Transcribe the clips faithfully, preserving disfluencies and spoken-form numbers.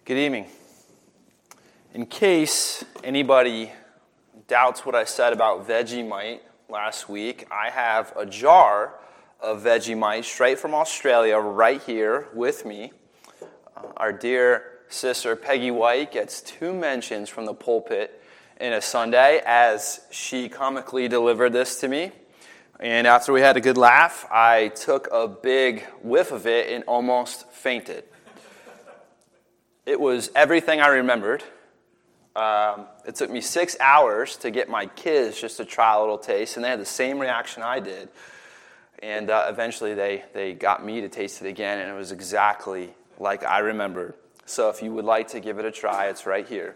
Good evening. In case anybody doubts what I said about Vegemite last week, I have a jar of Vegemite straight from Australia right here with me. Uh, our dear sister Peggy White gets two mentions from the pulpit in a Sunday as she comically delivered this to me. And after we had a good laugh, I took a big whiff of it and almost fainted. It was everything I remembered. Um, it took me six hours to get my kids just to try a little taste, and they had the same reaction I did. And uh, eventually they, they got me to taste it again, and it was exactly like I remembered. So if you would like to give it a try, it's right here.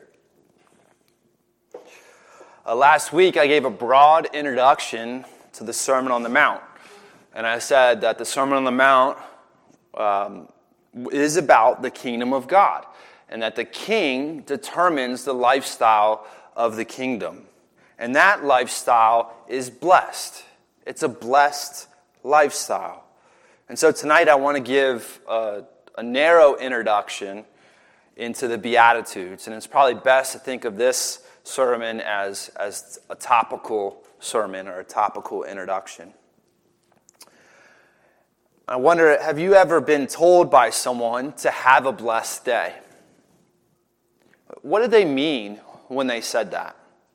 Uh, last week I gave a broad introduction to the Sermon on the Mount. And I said that the Sermon on the Mount um, is about the kingdom of God, and that the king determines the lifestyle of the kingdom. And that lifestyle is blessed. It's a blessed lifestyle. And so tonight I want to give a, a narrow introduction into the Beatitudes. And it's probably best to think of this sermon as, as a topical sermon or a topical introduction. I wonder, have you ever been told by someone to have a blessed day? What did they mean when they said that?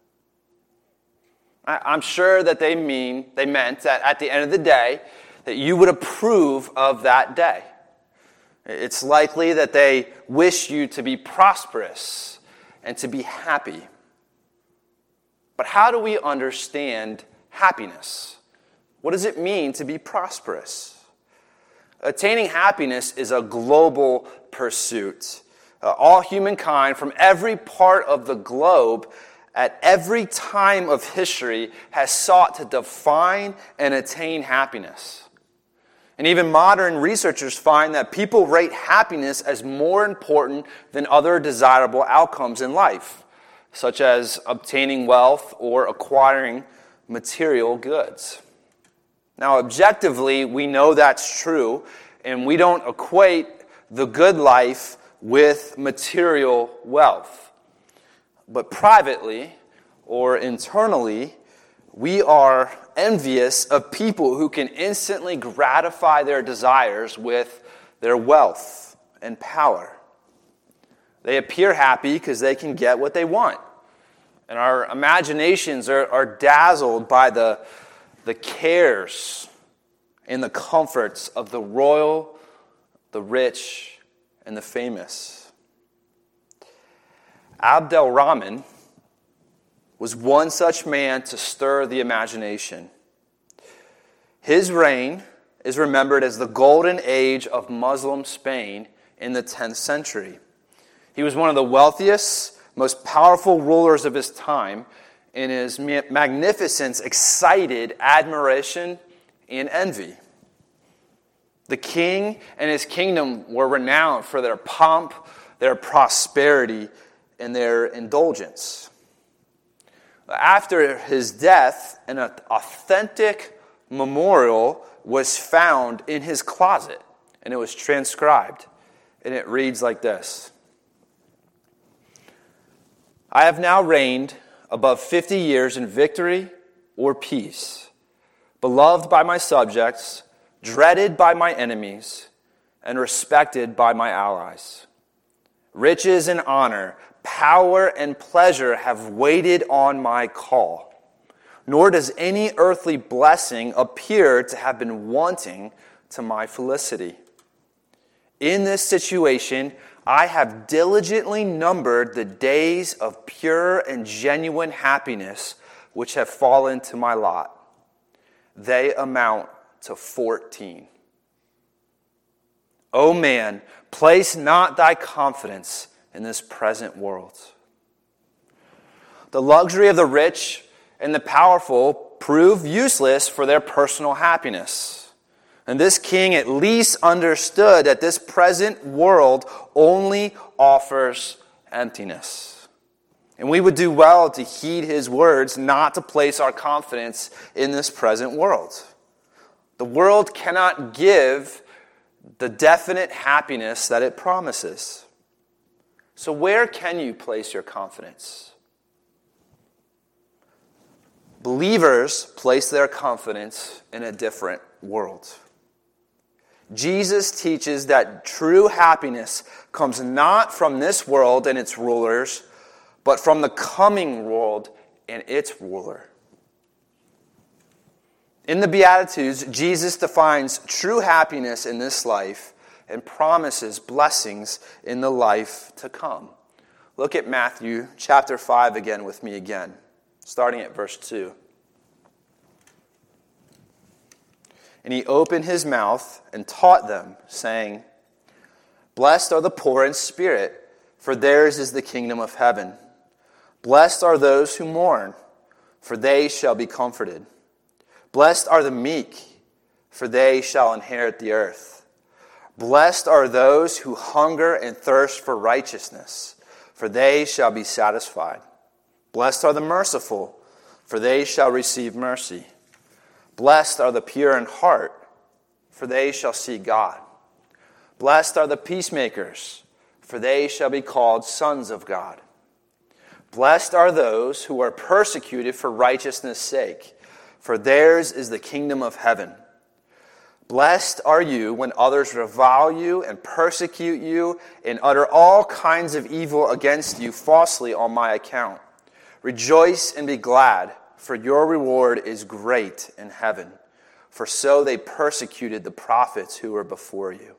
I'm sure that they mean they meant that at the end of the day, that you would approve of that day. It's likely that they wish you to be prosperous and to be happy. But how do we understand happiness? What does it mean to be prosperous? Attaining happiness is a global pursuit. Uh, all humankind from every part of the globe at every time of history has sought to define and attain happiness. And even modern researchers find that people rate happiness as more important than other desirable outcomes in life, such as obtaining wealth or acquiring material goods. Now, objectively, we know that's true, and we don't equate the good life with material wealth. But privately or internally, we are envious of people who can instantly gratify their desires with their wealth and power. They appear happy because they can get what they want. And our imaginations are, are dazzled by the the cares and the comforts of the royal, the rich, and the famous. Abdel Rahman was one such man to stir the imagination. His reign is remembered as the golden age of Muslim Spain in the tenth century. He was one of the wealthiest, most powerful rulers of his time, and his magnificence excited admiration and envy. The king and his kingdom were renowned for their pomp, their prosperity, and their indulgence. After his death, an authentic memorial was found in his closet, and it was transcribed, and it reads like this: I have now reigned above fifty years in victory or peace, beloved by my subjects, dreaded by my enemies, and respected by my allies. Riches and honor, power and pleasure have waited on my call, nor does any earthly blessing appear to have been wanting to my felicity. In this situation, I have diligently numbered the days of pure and genuine happiness which have fallen to my lot. They amount to fourteen. O man, place not thy confidence in this present world. The luxury of the rich and the powerful prove useless for their personal happiness. And this king at least understood that this present world only offers emptiness. And we would do well to heed his words, not to place our confidence in this present world. The world cannot give the definite happiness that it promises. So where can you place your confidence? Believers place their confidence in a different world. Jesus teaches that true happiness comes not from this world and its rulers, but from the coming world and its ruler. In the Beatitudes, Jesus defines true happiness in this life and promises blessings in the life to come. Look at Matthew chapter five again with me again, starting at verse two. And he opened his mouth and taught them, saying, Blessed are the poor in spirit, for theirs is the kingdom of heaven. Blessed are those who mourn, for they shall be comforted. Blessed are the meek, for they shall inherit the earth. Blessed are those who hunger and thirst for righteousness, for they shall be satisfied. Blessed are the merciful, for they shall receive mercy. Blessed are the pure in heart, for they shall see God. Blessed are the peacemakers, for they shall be called sons of God. Blessed are those who are persecuted for righteousness' sake, for theirs is the kingdom of heaven. Blessed are you when others revile you and persecute you and utter all kinds of evil against you falsely on my account. Rejoice and be glad, for your reward is great in heaven. For so they persecuted the prophets who were before you.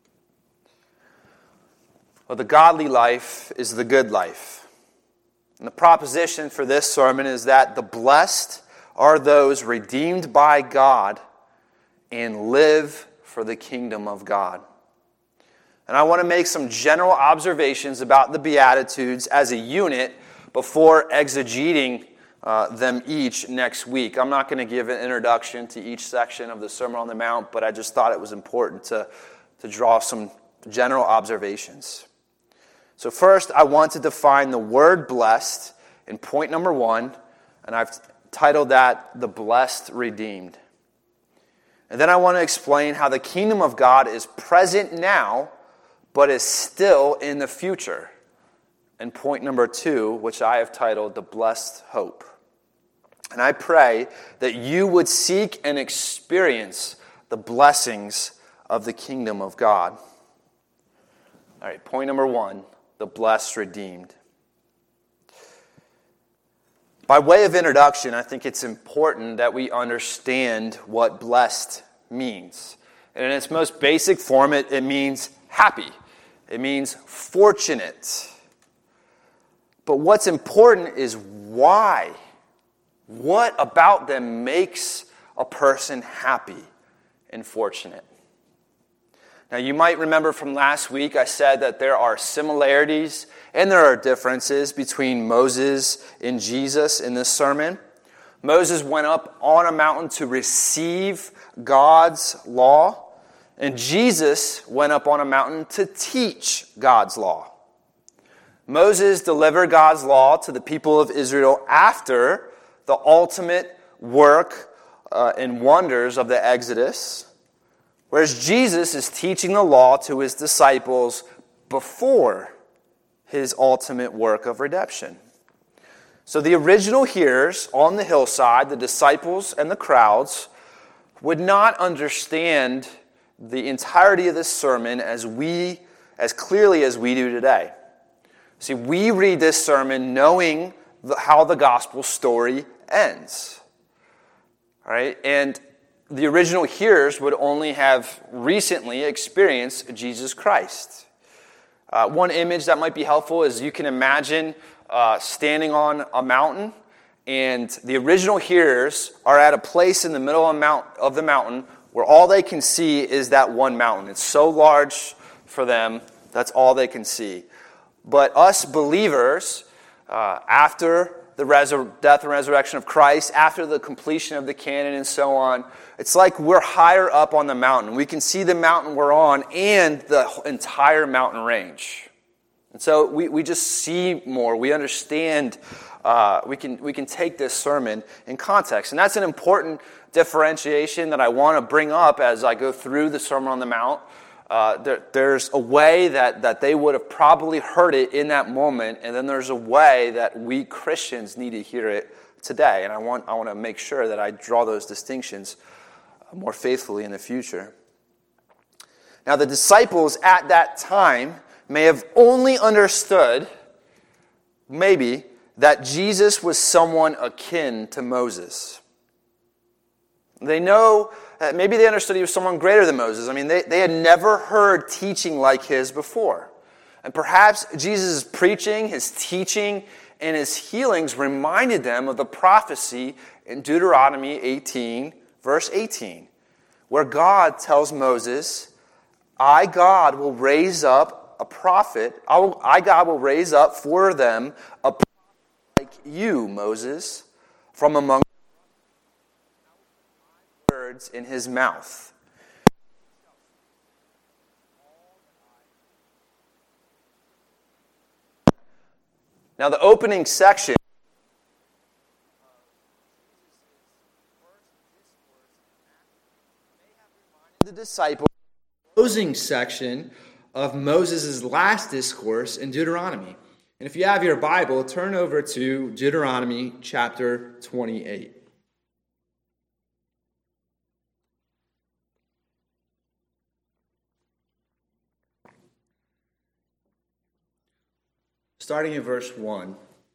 Well, the godly life is the good life. And the proposition for this sermon is that the blessed are those redeemed by God and live for the kingdom of God. And I want to make some general observations about the Beatitudes as a unit before exegeting uh, them each next week. I'm not going to give an introduction to each section of the Sermon on the Mount, but I just thought it was important to, to draw some general observations. So first, I want to define the word blessed in point number one, and I've titled that The Blessed Redeemed. And then I want to explain how the kingdom of God is present now, but is still in the future. And point number two, which I have titled The Blessed Hope. And I pray that you would seek and experience the blessings of the kingdom of God. All right, point number one, the blessed redeemed. By way of introduction, I think it's important that we understand what blessed means. And in its most basic form, it, it means happy. It means fortunate. But what's important is why. What about them makes a person happy and fortunate? Now, you might remember from last week, I said that there are similarities and there are differences between Moses and Jesus in this sermon. Moses went up on a mountain to receive God's law, and Jesus went up on a mountain to teach God's law. Moses delivered God's law to the people of Israel after the ultimate work uh, and wonders of the Exodus, whereas Jesus is teaching the law to his disciples before his ultimate work of redemption. So the original hearers on the hillside, the disciples and the crowds, would not understand the entirety of this sermon as we, as clearly as we do today. See, we read this sermon knowing the, how the gospel story ends. All right? And the original hearers would only have recently experienced Jesus Christ. Uh, one image that might be helpful is you can imagine uh, standing on a mountain, and the original hearers are at a place in the middle of, mount, of the mountain where all they can see is that one mountain. It's so large for them, that's all they can see. But us believers, uh, after the resur- death and resurrection of Christ, after the completion of the canon and so on, it's like we're higher up on the mountain. We can see the mountain we're on and the entire mountain range. And so we, we just see more. We understand, uh, we can we can take this sermon in context. And that's an important differentiation that I want to bring up as I go through the Sermon on the Mount. Uh, there, there's a way that, that they would have probably heard it in that moment, and then there's a way that we Christians need to hear it today. And I want, I want to make sure that I draw those distinctions more faithfully in the future. Now, the disciples at that time may have only understood, maybe, that Jesus was someone akin to Moses. They know, uh, maybe they understood he was someone greater than Moses. I mean, they, they had never heard teaching like his before. And perhaps Jesus' preaching, his teaching, and his healings reminded them of the prophecy in Deuteronomy eighteen, verse eighteen, where God tells Moses, I, God, will raise up a prophet, I, will, I, God, will raise up for them a prophet like you, Moses, from among words in his mouth. Now, the opening section the disciples, closing section of Moses' last discourse in Deuteronomy. And if you have your Bible, turn over to Deuteronomy chapter twenty-eight. Starting in verse one.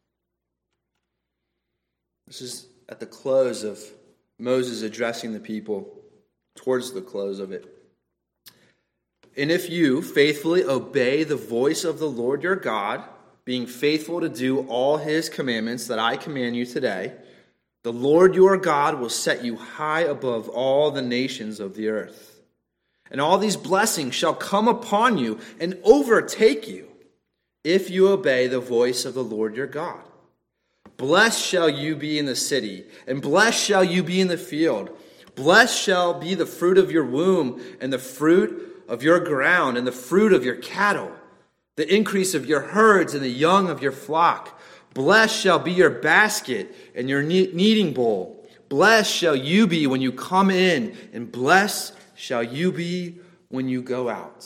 This is at the close of Moses addressing the people, towards the close of it. And if you faithfully obey the voice of the Lord your God, being faithful to do all his commandments that I command you today, the Lord your God will set you high above all the nations of the earth. And all these blessings shall come upon you and overtake you, if you obey the voice of the Lord your God. Blessed shall you be in the city, and blessed shall you be in the field. Blessed shall be the fruit of your womb, and the fruit of your ground, and the fruit of your cattle, the increase of your herds, and the young of your flock. Blessed shall be your basket and your kneading bowl. Blessed shall you be when you come in, and blessed shall you be when you go out.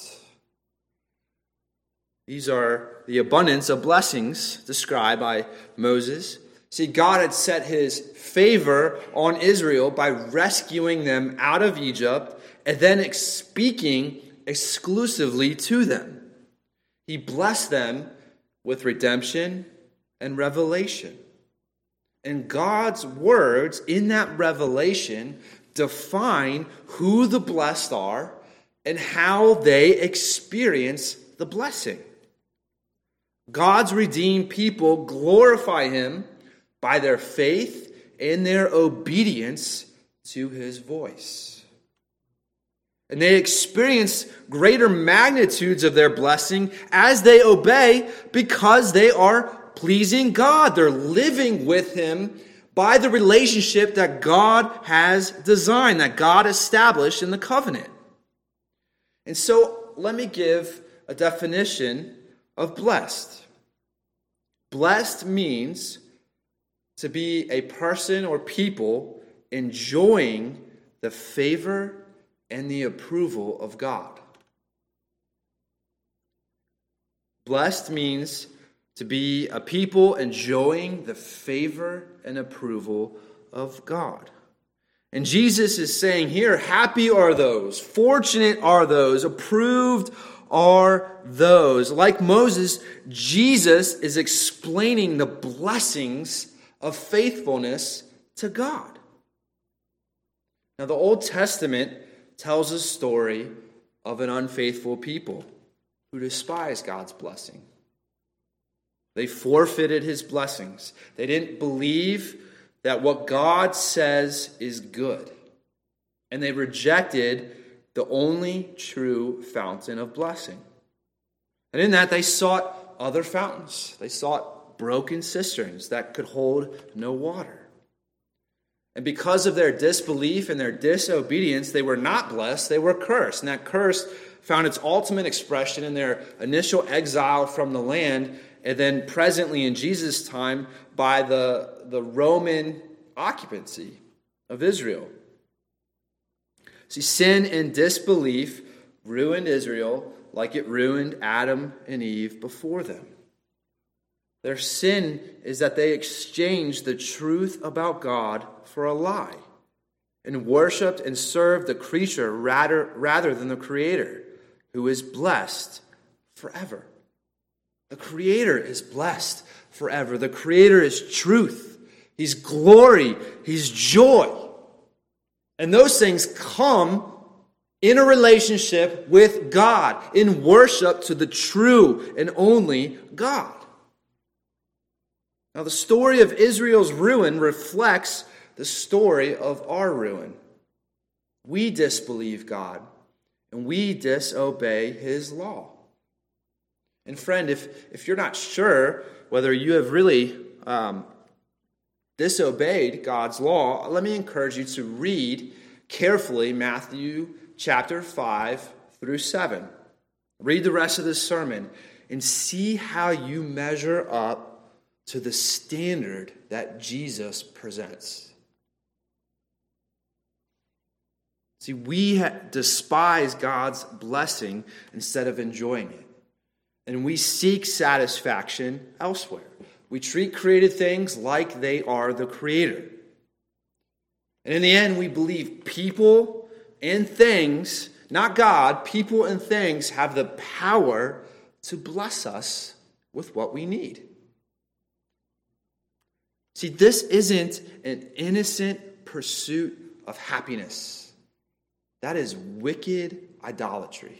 These are the abundance of blessings described by Moses. See, God had set his favor on Israel by rescuing them out of Egypt and then speaking exclusively to them. He blessed them with redemption and revelation. And God's words in that revelation define who the blessed are and how they experience the blessing. God's redeemed people glorify him by their faith and their obedience to his voice. And they experience greater magnitudes of their blessing as they obey because they are pleasing God. They're living with him by the relationship that God has designed, that God established in the covenant. And so let me give a definition of blessed. Blessed means to be a person or people enjoying the favor and the approval of God. Blessed means to be a people enjoying the favor and approval of God. And Jesus is saying here, happy are those, fortunate are those, approved are those. Like Moses, Jesus is explaining the blessings of faithfulness to God. Now, the Old Testament tells a story of an unfaithful people who despise God's blessing. They forfeited his blessings. They didn't believe that what God says is good. And they rejected the only true fountain of blessing. And in that, they sought other fountains. They sought broken cisterns that could hold no water. And because of their disbelief and their disobedience, they were not blessed, they were cursed. And that curse found its ultimate expression in their initial exile from the land, and then presently in Jesus' time by the, the Roman occupancy of Israel. See, sin and disbelief ruined Israel like it ruined Adam and Eve before them. Their sin is that they exchanged the truth about God for a lie and worshiped and served the creature rather, rather than the Creator, who is blessed forever. The Creator is blessed forever. The Creator is truth. He's glory. He's joy. And those things come in a relationship with God, in worship to the true and only God. Now, the story of Israel's ruin reflects the story of our ruin. We disbelieve God, and we disobey His law. And friend, if, if you're not sure whether you have really um, disobeyed God's law, let me encourage you to read carefully Matthew chapter five through seven. Read the rest of this sermon and see how you measure up to the standard that Jesus presents. See, we despise God's blessing instead of enjoying it. And we seek satisfaction elsewhere. We treat created things like they are the Creator. And in the end, we believe people and things, not God, people and things have the power to bless us with what we need. See, this isn't an innocent pursuit of happiness. That is wicked idolatry.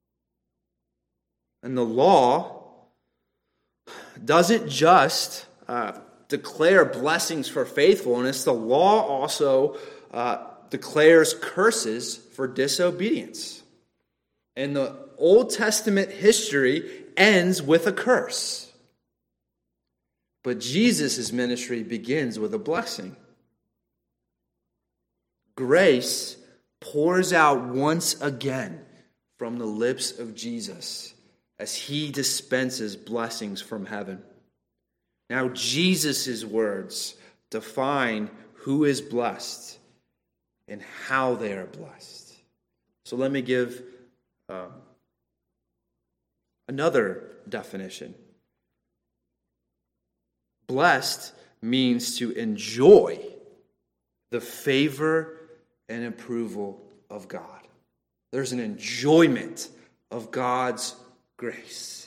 And the law doesn't just uh, declare blessings for faithfulness. The law also uh, declares curses for disobedience. And the Old Testament history ends with a curse. But Jesus' ministry begins with a blessing. Grace pours out once again from the lips of Jesus as He dispenses blessings from heaven. Now, Jesus' words define who is blessed and how they are blessed. So let me give um, another definition. Blessed means to enjoy the favor and approval of God. There's an enjoyment of God's grace.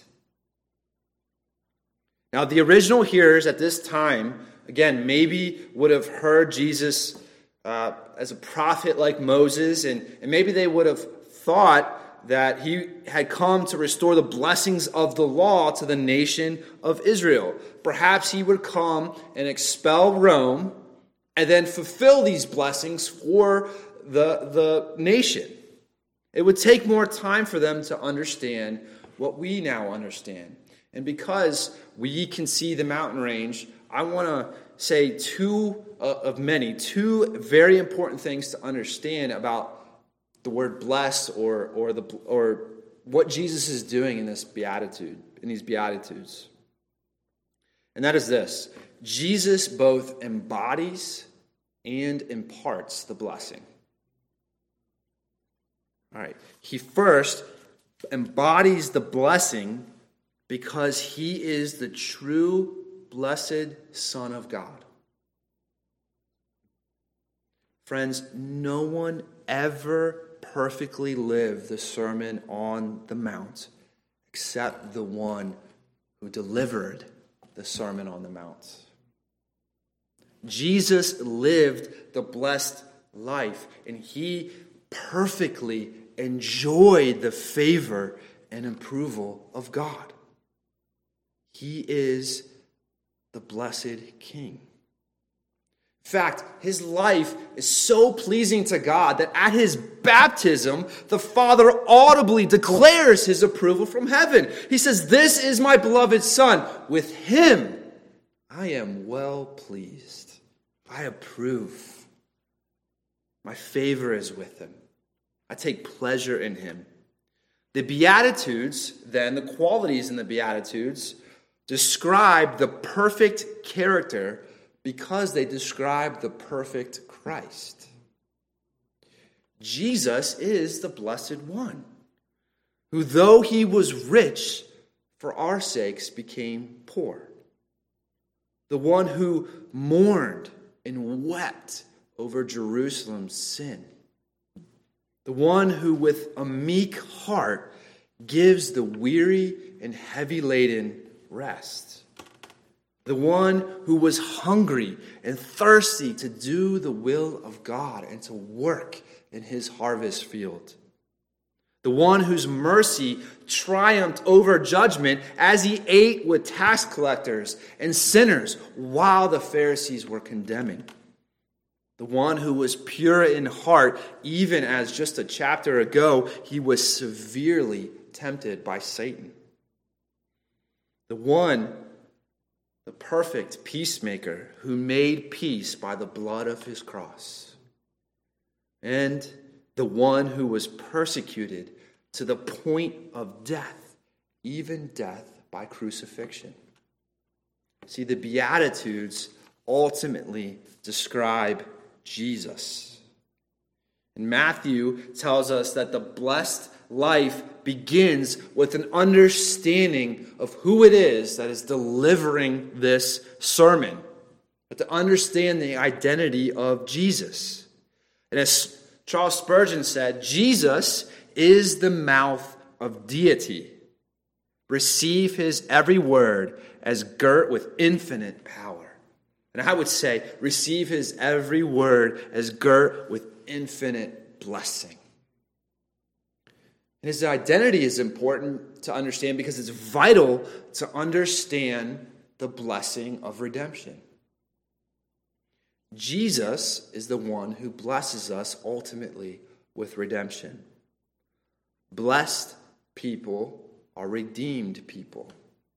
Now, the original hearers at this time, again, maybe would have heard Jesus uh, as a prophet like Moses, and, and maybe they would have thought that he had come to restore the blessings of the law to the nation of Israel. Perhaps he would come and expel Rome and then fulfill these blessings for the, the nation. It would take more time for them to understand what we now understand. And because we can see the mountain range, I want to say two uh, of many, two very important things to understand about the word blessed or or the or what Jesus is doing in this beatitude, in these beatitudes. And that is this: Jesus both embodies and imparts the blessing. All right. He first embodies the blessing because He is the true blessed Son of God. Friends, no one ever perfectly lived the Sermon on the Mount except the one who delivered the Sermon on the Mount. Jesus lived the blessed life, and He perfectly enjoyed the favor and approval of God. He is the blessed King. In fact, His life is so pleasing to God that at His baptism, the Father audibly declares His approval from heaven. He says, "This is my beloved Son. With Him I am well pleased. I approve. My favor is with Him. I take pleasure in Him." The Beatitudes, then, the qualities in the Beatitudes, describe the perfect character because they describe the perfect Christ. Jesus is the Blessed One. who though he was rich, for our sakes became poor. The one who mourned and wept over Jerusalem's sin. The one who with a meek heart gives the weary and heavy laden rest. The one who was hungry and thirsty to do the will of God and to work in his harvest field. The one whose mercy triumphed over judgment as he ate with tax collectors and sinners while the Pharisees were condemning. The one who was pure in heart, even as just a chapter ago he was severely tempted by Satan. The one, the perfect peacemaker who made peace by the blood of his cross. And the one who was persecuted to the point of death, even death by crucifixion. See, the Beatitudes ultimately describe Jesus. And Matthew tells us that the blessed life begins with an understanding of who it is that is delivering this sermon, but to understand the identity of Jesus. And as Charles Spurgeon said, Jesus is the mouth of deity. Receive his every word as girt with infinite power. And I would say, receive his every word as girt with infinite blessing. And his identity is important to understand because it's vital to understand the blessing of redemption. Jesus is the one who blesses us ultimately with redemption. Blessed people are redeemed people.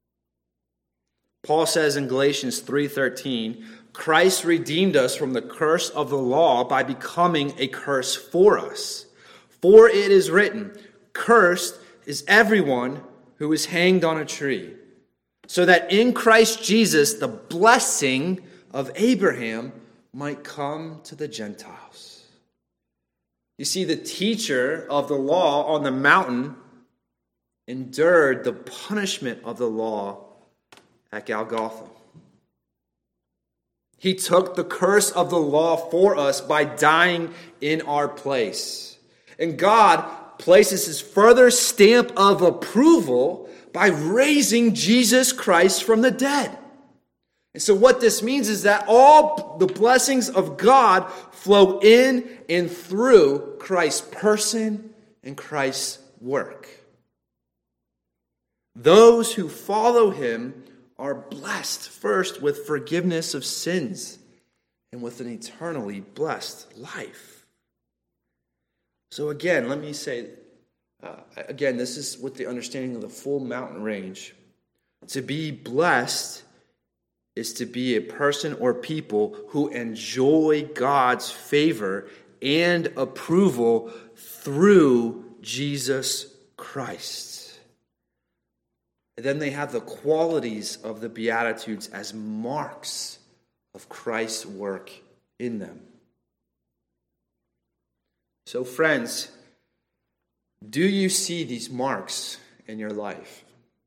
Paul says in Galatians three thirteen, Christ redeemed us from the curse of the law by becoming a curse for us. For it is written, cursed is everyone who is hanged on a tree, so that in Christ Jesus the blessing of Abraham might come to the Gentiles. You see, the teacher of the law on the mountain endured the punishment of the law at Golgotha. He took the curse of the law for us by dying in our place. And God places his further stamp of approval by raising Jesus Christ from the dead. And so what this means is that all the blessings of God flow in and through Christ's person and Christ's work. Those who follow him are blessed first with forgiveness of sins and with an eternally blessed life. So again, let me say, uh, again, this is with the understanding of the full mountain range. To be blessed is to be a person or people who enjoy God's favor and approval through Jesus Christ. And then they have the qualities of the Beatitudes as marks of Christ's work in them. So, friends, do you see these marks in your life?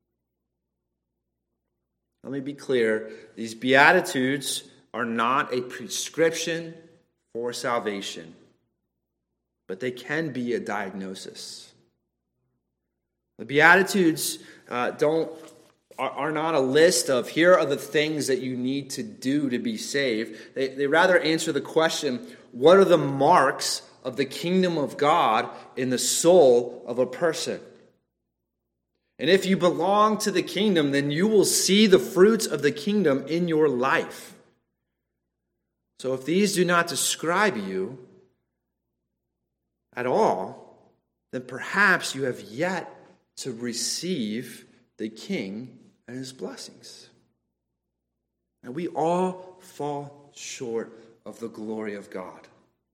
Let me be clear. These Beatitudes are not a prescription for salvation, but they can be a diagnosis. The Beatitudes uh, don't are, are not a list of here are the things that you need to do to be saved. They, they rather answer the question, what are the marks of the kingdom of God in the soul of a person? And if you belong to the kingdom, then you will see the fruits of the kingdom in your life. So if these do not describe you at all, then perhaps you have yet to receive the King and his blessings. And we all fall short of the glory of God.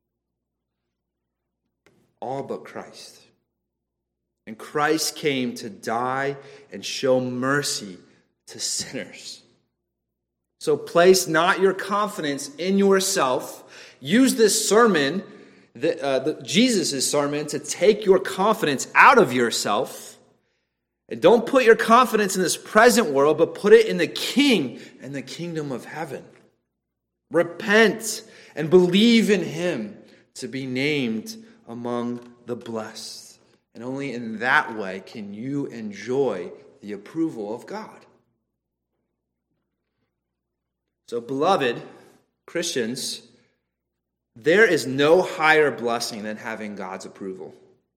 All but Christ. And Christ came to die and show mercy to sinners. So place not your confidence in yourself. Use this sermon, the, uh, the, Jesus' sermon, to take your confidence out of yourself And don't put your confidence in this present world, but put it in the King and the kingdom of heaven. Repent and believe in him to be named among the blessed. And only in that way can you enjoy the approval of God. So, beloved Christians, there is no higher blessing than having God's approval.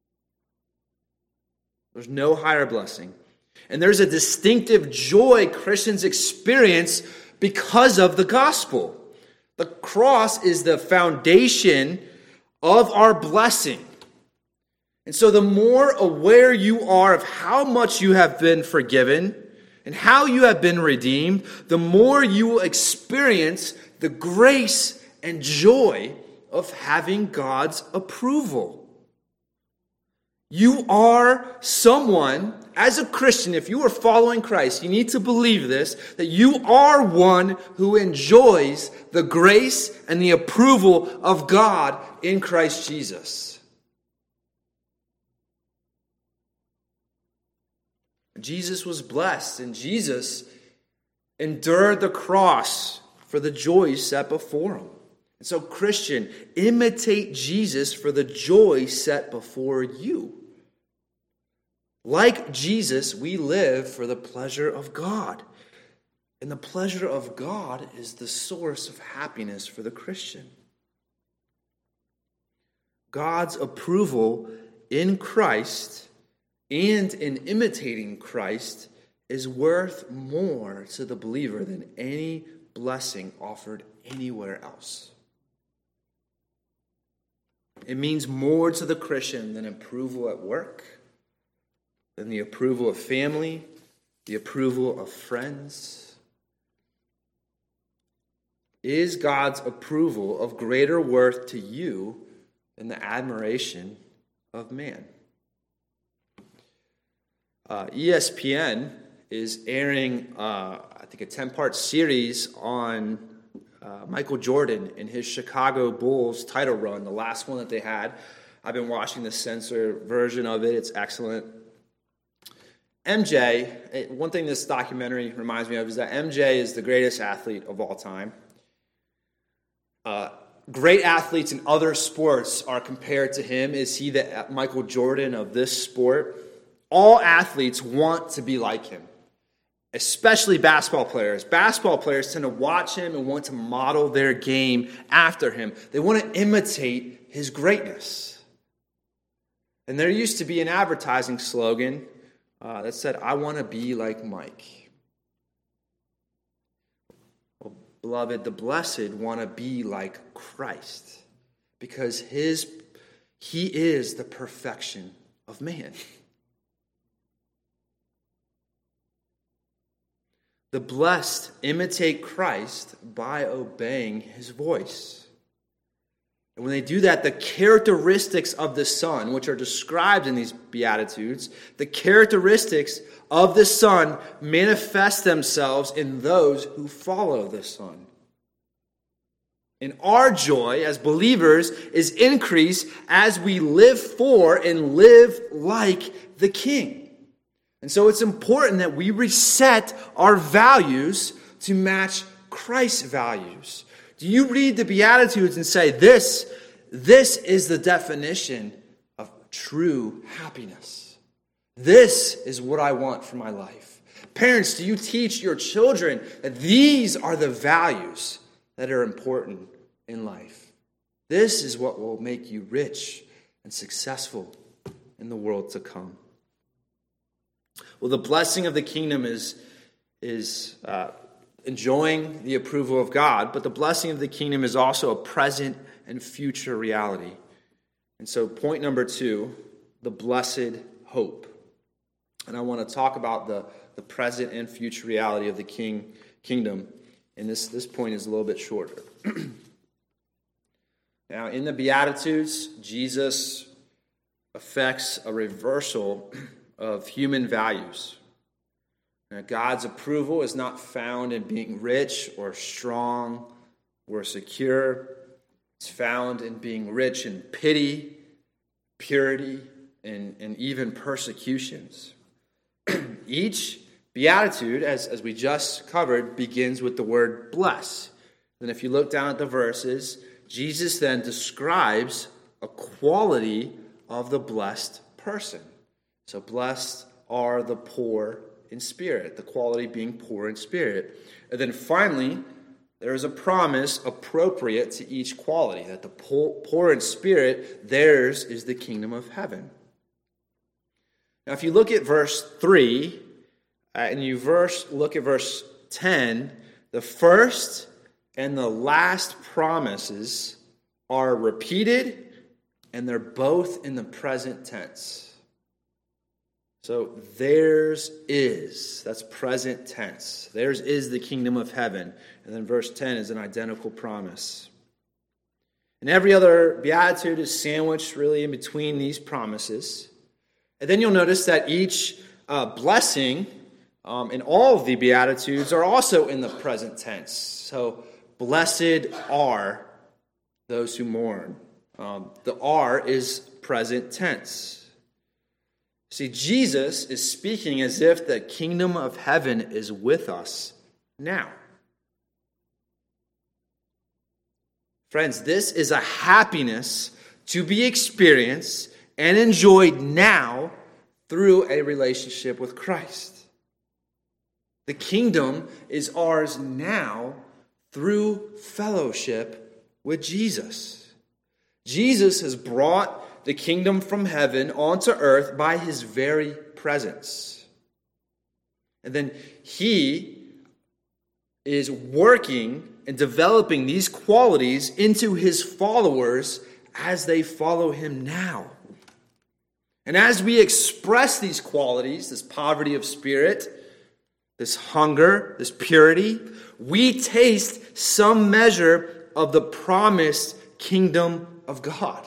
There's no higher blessing. And there's a distinctive joy Christians experience because of the gospel. The cross is the foundation of our blessing. And so the more aware you are of how much you have been forgiven and how you have been redeemed, the more you will experience the grace and joy of having God's approval. You are someone, as a Christian, if you are following Christ, you need to believe this, that you are one who enjoys the grace and the approval of God in Christ Jesus. Jesus was blessed, and Jesus endured the cross for the joy set before him. And so, Christian, imitate Jesus for the joy set before you. Like Jesus, we live for the pleasure of God. And the pleasure of God is the source of happiness for the Christian. God's approval in Christ and in imitating Christ is worth more to the believer than any blessing offered anywhere else. It means more to the Christian than approval at work, than the approval of family, the approval of friends. Is God's approval of greater worth to you than the admiration of man? Uh, E S P N is airing, uh, I think, a ten-part series on uh, Michael Jordan and his Chicago Bulls title run, the last one that they had. I've been watching the censored version of it. It's excellent. M J, one thing this documentary reminds me of is that M J is the greatest athlete of all time. Uh, great athletes in other sports are compared to him. Is he the Michael Jordan of this sport? All athletes want to be like him, especially basketball players. Basketball players tend to watch him and want to model their game after him. They want to imitate his greatness. And there used to be an advertising slogan uh, that said, "I want to be like Mike." Well, beloved, the blessed want to be like Christ because his he is the perfection of man. The blessed imitate Christ by obeying his voice. And when they do that, the characteristics of the Son, which are described in these Beatitudes, the characteristics of the Son manifest themselves in those who follow the Son. And our joy as believers is increased as we live for and live like the King. And so it's important that we reset our values to match Christ's values. Do you read the Beatitudes and say, this, this is the definition of true happiness? This is what I want for my life. Parents, do you teach your children that these are the values that are important in life? This is what will make you rich and successful in the world to come. Well, the blessing of the kingdom is, is uh, enjoying the approval of God, but the blessing of the kingdom is also a present and future reality. And so point number two, the blessed hope. And I want to talk about the, the present and future reality of the king kingdom. And this, this point is a little bit shorter. Now, in the Beatitudes, Jesus affects a reversal of human values. Now, God's approval is not found in being rich or strong or secure. It's found in being rich in pity, purity, and, and even persecutions. each beatitude, as, as we just covered, begins with the word bless. And if you look down at the verses, Jesus then describes a quality of the blessed person. So blessed are the poor in spirit, the quality being poor in spirit. And then finally, there is a promise appropriate to each quality, that the poor in spirit, theirs is the kingdom of heaven. Now, if you look at verse three, uh, and you verse look at verse ten, the first and the last promises are repeated, and they're both in the present tense. So theirs is, that's present tense. Theirs is the kingdom of heaven. And then verse ten is an identical promise. And every other beatitude is sandwiched really in between these promises. And then you'll notice that each uh, blessing um, in all of the beatitudes are also in the present tense. So blessed are those who mourn. Um, the are is present tense. See, Jesus is speaking as if the kingdom of heaven is with us now. Friends, this is a happiness to be experienced and enjoyed now through a relationship with Christ. The kingdom is ours now through fellowship with Jesus. Jesus has brought the kingdom from heaven onto earth by his very presence. And then he is working and developing these qualities into his followers as they follow him now. And as we express these qualities, this poverty of spirit, this hunger, this purity, we taste some measure of the promised kingdom of God.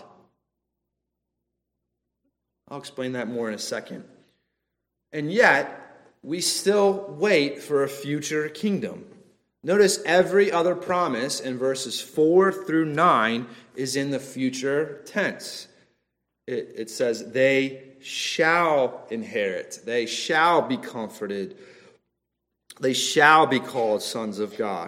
I'll explain that more in a second. And yet, we still wait for a future kingdom. Notice every other promise in verses four through nine is in the future tense. It, it says, they shall inherit. They shall be comforted. They shall be called sons of God.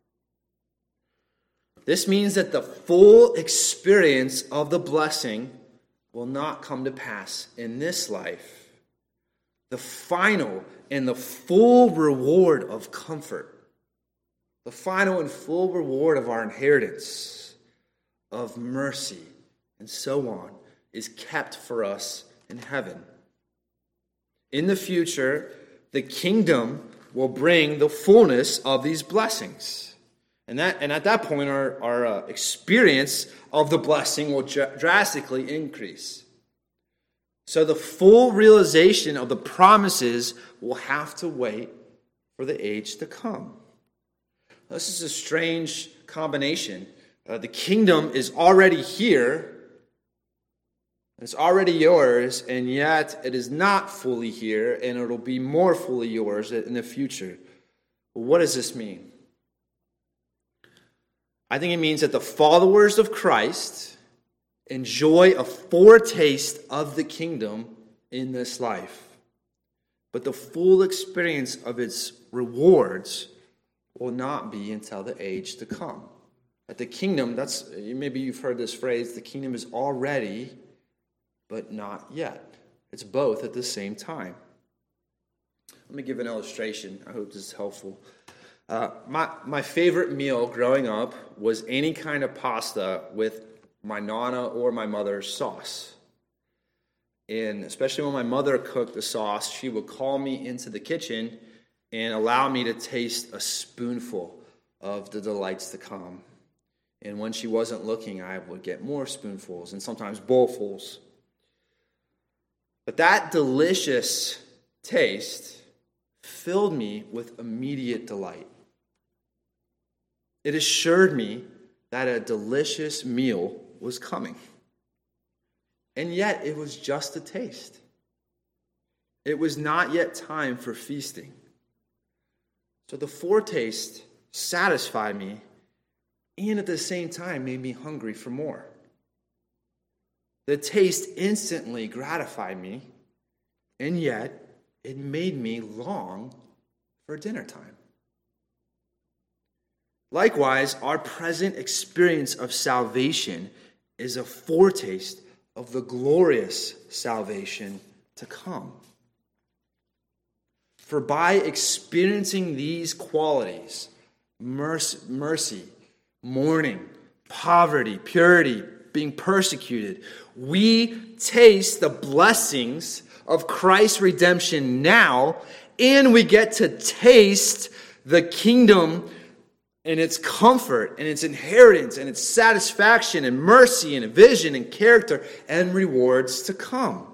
This means that the full experience of the blessing will not come to pass in this life. The final and the full reward of comfort, the final and full reward of our inheritance, of mercy, and so on, is kept for us in heaven. In the future, the kingdom will bring the fullness of these blessings. And that, and at that point, our, our uh, experience of the blessing will dr- drastically increase. So the full realization of the promises will have to wait for the age to come. This is a strange combination. Uh, the kingdom is already here. It's already yours, and yet it is not fully here, and it will be more fully yours in the future. Well, what does this mean? I think it means that the followers of Christ enjoy a foretaste of the kingdom in this life. But the full experience of its rewards will not be until the age to come. At the kingdom, that's maybe you've heard this phrase, the kingdom is already, but not yet. It's both at the same time. Let me give an illustration. I hope this is helpful. Uh, my, my favorite meal growing up was any kind of pasta with my nana or my mother's sauce. And especially when my mother cooked the sauce, she would call me into the kitchen and allow me to taste a spoonful of the delights to come. And when she wasn't looking, I would get more spoonfuls and sometimes bowlfuls. But that delicious taste filled me with immediate delight. It assured me that a delicious meal was coming. And yet it was just a taste. It was not yet time for feasting. So the foretaste satisfied me and at the same time made me hungry for more. The taste instantly gratified me, and yet it made me long for dinner time. Likewise, our present experience of salvation is a foretaste of the glorious salvation to come. For by experiencing these qualities, mercy, mercy, mourning, poverty, purity, being persecuted, we taste the blessings of Christ's redemption now, and we get to taste the kingdom and its comfort and its inheritance and its satisfaction and mercy and vision and character and rewards to come.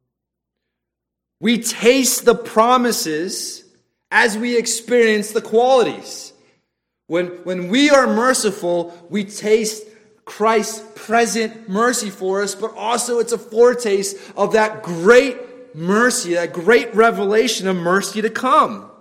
We taste the promises as we experience the qualities. When, when we are merciful, we taste Christ's present mercy for us, but also it's a foretaste of that great mercy, that great revelation of mercy to come.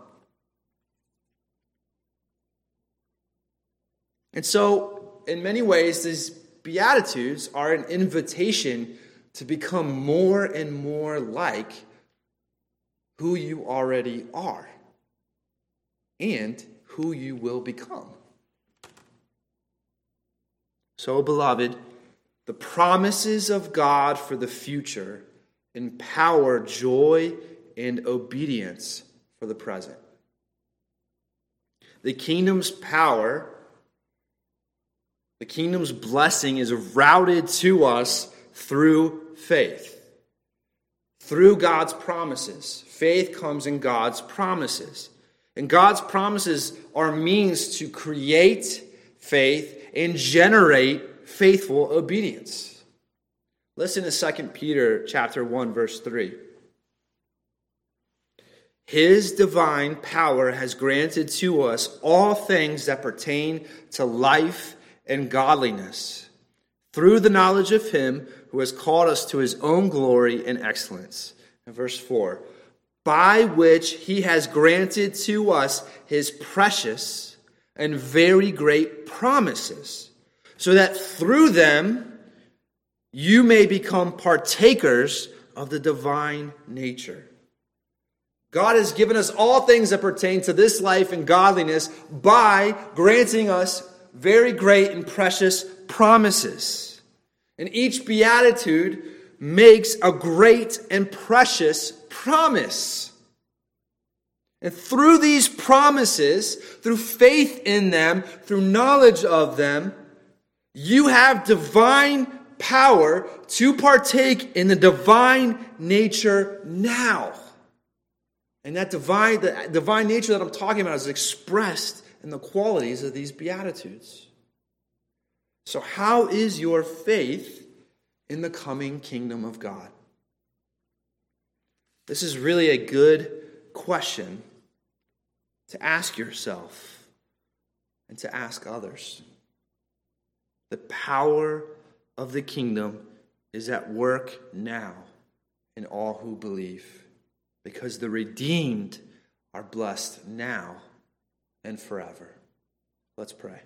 And so, in many ways, these Beatitudes are an invitation to become more and more like who you already are and who you will become. So, beloved, the promises of God for the future empower joy and obedience for the present. The kingdom's power, the kingdom's blessing is routed to us through faith. Through God's promises. Faith comes in God's promises. And God's promises are means to create faith and generate faithful obedience. Listen to Second Peter chapter one, verse three. His divine power has granted to us all things that pertain to life and godliness, through the knowledge of him who has called us to his own glory and excellence. And verse four, by which he has granted to us his precious and very great promises, so that through them you may become partakers of the divine nature. God has given us all things that pertain to this life and godliness by granting us very great and precious promises. And each beatitude makes a great and precious promise. And through these promises, through faith in them, through knowledge of them, you have divine power to partake in the divine nature now. And that divine, the divine nature that I'm talking about is expressed in the qualities of these Beatitudes. So how is your faith in the coming kingdom of God? This is really a good question to ask yourself and to ask others. The power of the kingdom is at work now in all who believe, because the redeemed are blessed now and forever. Let's pray.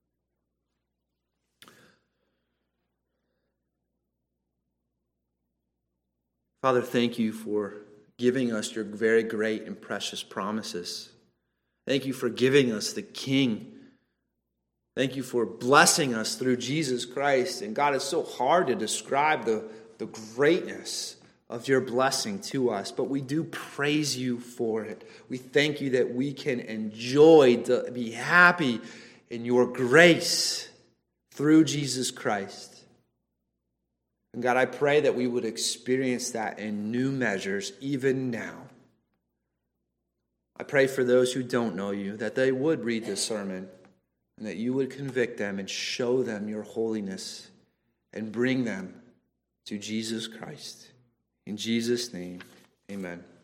Father, thank you for giving us your very great and precious promises. Thank you for giving us the King. Thank you for blessing us through Jesus Christ. And God, it's so hard to describe the, the greatness of your blessing to us, but we do praise you for it. We thank you that we can enjoy, to be happy in your grace through Jesus Christ. And God, I pray that we would experience that in new measures even now. I pray for those who don't know you, that they would read this sermon and that you would convict them and show them your holiness and bring them to Jesus Christ. In Jesus' name, amen.